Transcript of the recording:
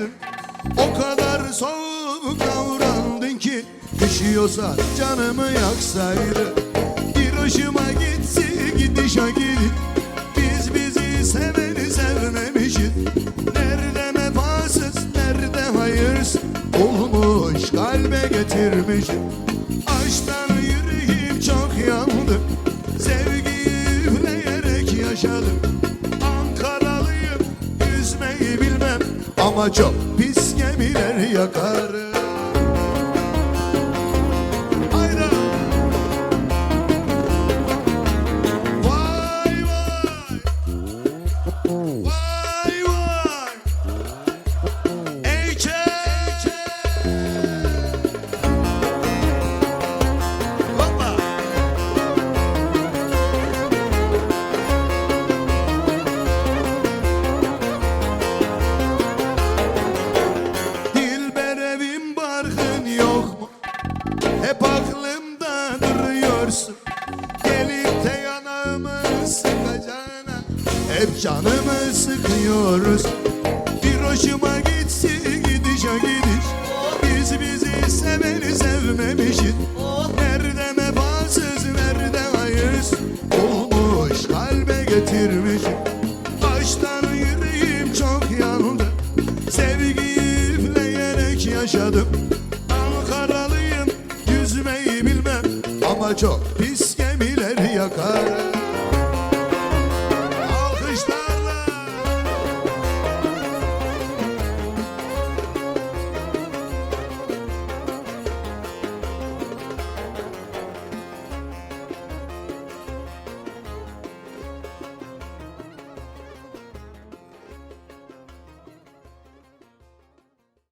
yaksaydın. O kadar soğuk davrandın ki düşüyorsa canımı yaksaydın. Bir hoşuma gitsi gidişe gidip biz bizi seveni sevmemişiz. Nerede vefasız nerede hayırsız olmuş kalbe getirmişim. Aşktan yüreğim çok yandı, sevgiyi üfleyerek yaşadım. Ankaralıyım, yüzmeyi bilmem ama çok pis gemiler yakarım. Haydi. Vay vay, vay vay, Eke. Hoppa. Dilber evim barkın yok mu? Hep aklımda duruyorsun. Gelip de yanağımı sıkacağına hep canımı sıkıyoruz. Bir hoşuma gitsi gidişe gidiş biz bizi seveni sevmemişiz. Nerede vefasız nerede hayırsız olmuş kalbe getirmişim. Baştan yüreğim çok yandı, sevgiyi üfleyerek yaşadım. Ankaralıyım, yüzmeyi bilmem ama çok pis gemiler yakarım.